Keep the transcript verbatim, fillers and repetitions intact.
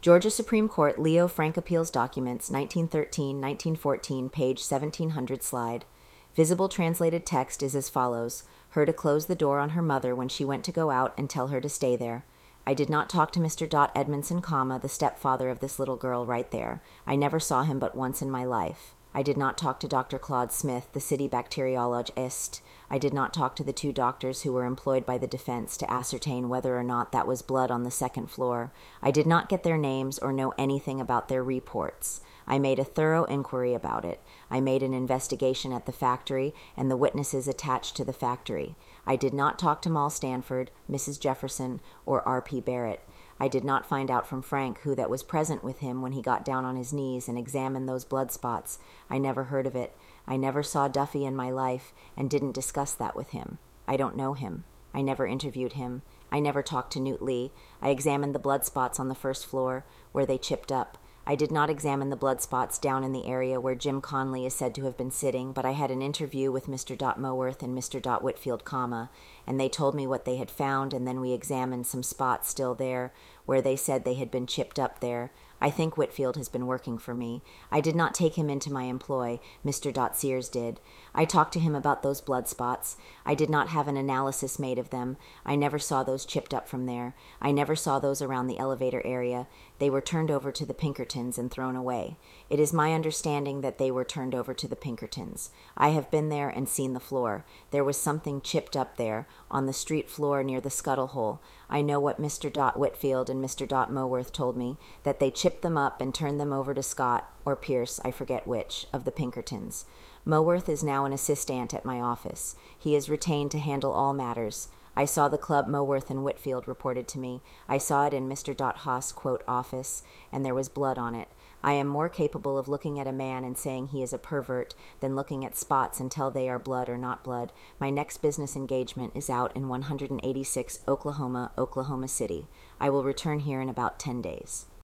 Georgia Supreme Court Leo Frank Appeals Documents, nineteen thirteen nineteen fourteen, page seventeen hundred slide. Visible translated text is as follows. Her to close the door on her mother when she went to go out and tell her to stay there. I did not talk to Mister Edmondson, comma, the stepfather of this little girl right there. I never saw him but once in my life. I did not talk to Doctor Claude Smith, the city bacteriologist. I did not talk to the two doctors who were employed by the defense to ascertain whether or not that was blood on the second floor. I did not get their names or know anything about their reports. I made a thorough inquiry about it. I made an investigation at the factory and the witnesses attached to the factory. I did not talk to Moll Stanford, Missus Jefferson, or R P Barrett. I did not find out from Frank who that was present with him when he got down on his knees and examined those blood spots. I never heard of it. I never saw Duffy in my life and didn't discuss that with him. I don't know him. I never interviewed him. I never talked to Newt Lee. I examined the blood spots on the first floor where they chipped up. I did not examine the blood spots down in the area where Jim Conley is said to have been sitting, but I had an interview with Mister Moworth and Mister Whitfield, comma, and they told me what they had found, and then we examined some spots still there where they said they had been chipped up there. I think Whitfield has been working for me. I did not take him into my employ. Mister Sears did. I talked to him about those blood spots. I did not have an analysis made of them. I never saw those chipped up from there. I never saw those around the elevator area. They were turned over to the Pinkertons and thrown away. It is my understanding that they were turned over to the Pinkertons. I have been there and seen the floor. There was something chipped up there, on the street floor near the scuttle hole. I know what Mister Whitfield and Mister Moworth told me, that they chipped them up and turned them over to Scott, or Pierce, I forget which, of the Pinkertons. Moworth is now an assistant at my office. He is retained to handle all matters. I saw the club Moworth and Whitfield reported to me. I saw it in Mister Haas' quote office, and there was blood on it. I am more capable of looking at a man and saying he is a pervert than looking at spots until they are blood or not blood. My next business engagement is out in one eighty-six Oklahoma, Oklahoma City. I will return here in about ten days.